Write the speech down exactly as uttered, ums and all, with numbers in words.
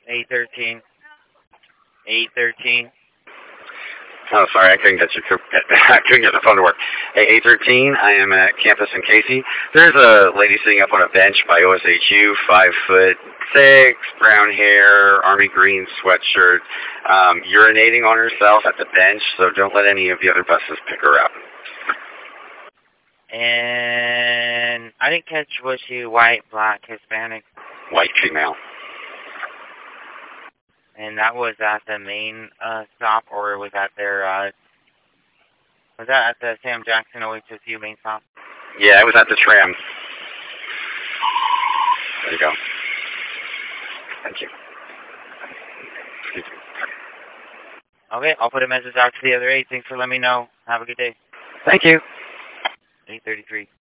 eight thirteen. eight thirteen. Oh, sorry, I couldn't get you. I couldn't get the phone to work. Hey, eight thirteen. I am at campus in Casey. There's a lady sitting up on a bench by O S H U, five foot six, brown hair, army green sweatshirt, um, urinating on herself at the bench. So don't let any of the other buses pick her up. And I didn't catch, was she white, black, Hispanic? White female. And that was at the main uh, stop, or was that their, uh, was that at the Sam Jackson O H S U main stop? Yeah, it was at the tram. There you go. Thank you. Excuse me. Okay, I'll put a message out to the other eight. Thanks for letting me know. Have a good day. Thank you. eight thirty-three.